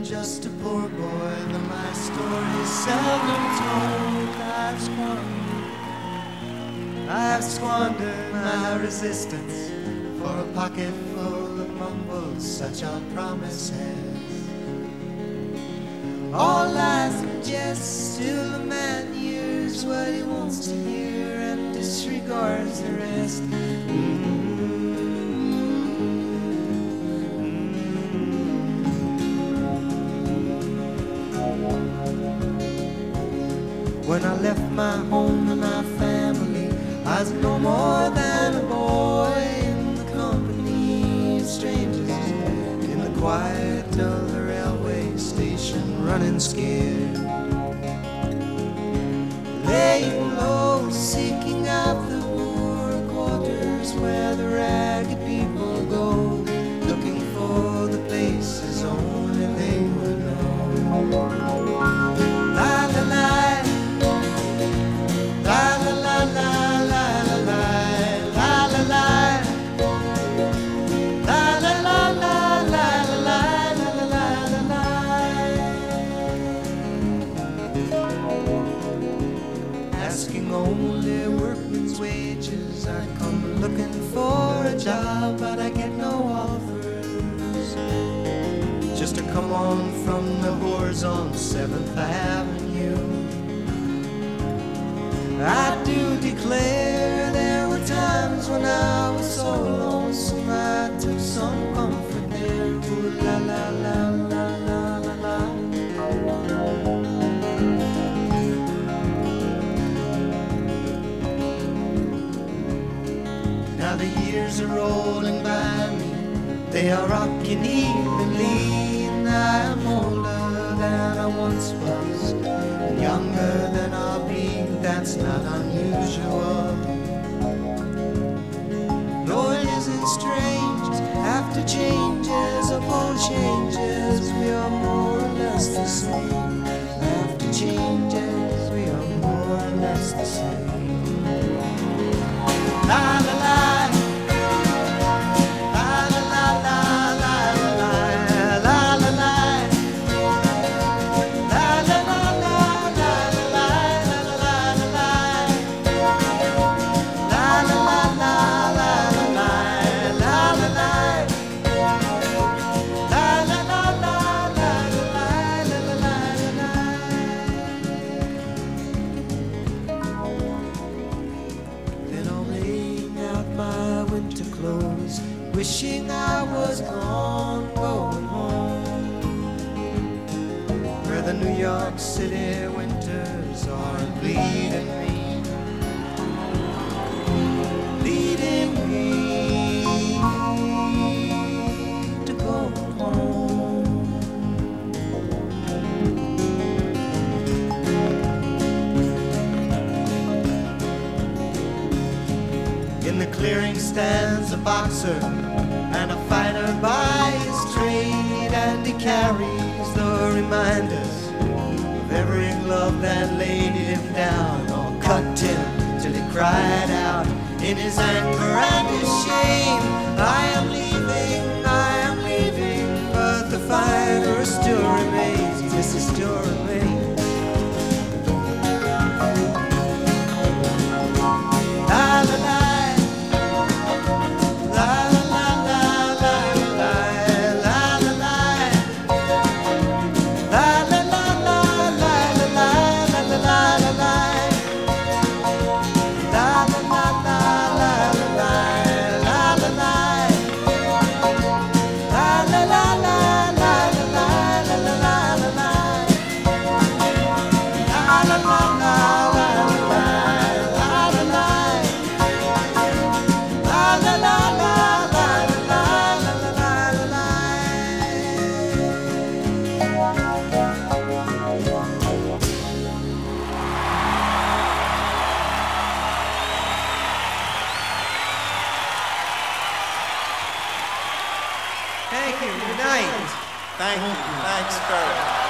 just a poor boy, though my story's seldom told. I've squandered my resistance for a pocket full of mumbles, such are promises. All lies and jests till a man hears what he wants to hear and disregards the rest. When I left my home and my family, I was no more than a boy in the company of strangers, in the quiet of the railway station, running scared, laying low, seeking out the poor quarters where the ragged people go, looking for the places only they would know. La la la. Asking only workman's wages, I come looking for a job, but I get no offers. Just to come on from the whores on 7th Avenue. I do declare there were times when I was so lonesome I took some comfort there. Ooh, la la la la la la la. Now the years are rolling by me, they are rocking evenly, and I am older than I once was, and younger than I'll be. That's not unusual. No, it isn't strange. After changes upon changes, we are more or less the same. After changes, we are more or less the same. La la la. Wishing I was gone, going home, where the New York City winters aren't bleeding me, leading me to go home. In the clearing stands a boxer and a fighter by his trade, and he carries the reminders of every glove that laid him down or cut him till he cried out in his anger and his shame, I am leaving, but the fighter still remains, yes, he still remains. La la la. Thank you. Good night. Thank you. Thanks, Kurt.